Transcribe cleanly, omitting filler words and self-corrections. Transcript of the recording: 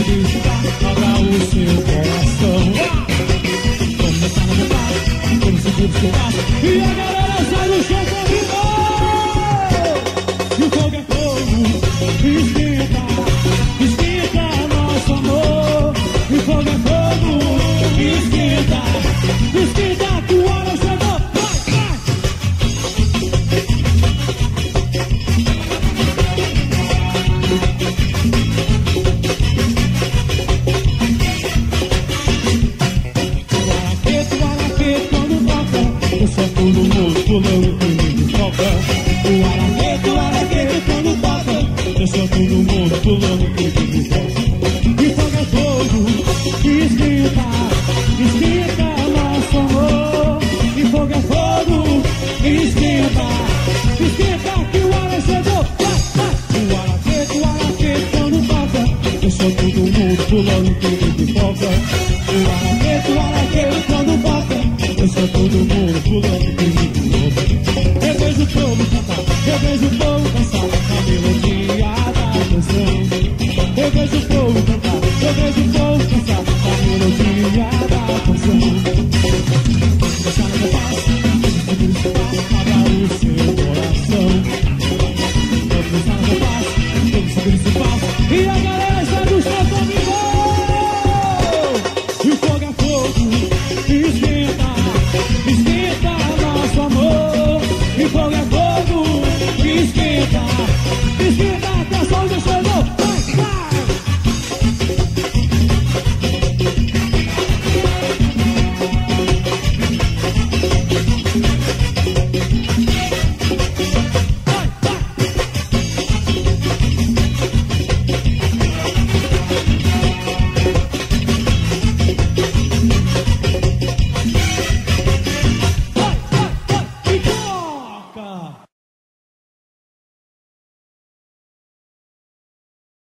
felicidade abra o seu coração. Começar a vontade, vamos seguir o seu passo. E a galera sai do chão correndo. E o fogo é fogo, esquenta, esquenta nosso amor. E o fogo é fogo, esquenta, esquenta que o ano chegou. Todo mundo pulando comigo toca. O araquete quando toca. Deixa todo mundo pulando comigo toca. E fogo é fogo, esquenta, esquenta nosso amor. E fogo é fogo, esquenta, esquenta que o ar chegou. O araquete quando toca. Deixa todo mundo pulando comigo toca. O araquete quando toca. Deixa todo mundo pulando comigo. Eu vejo o povo cantar, eu vejo o povo dançar a melodia da canção. Eu vejo o povo cantar, eu vejo o povo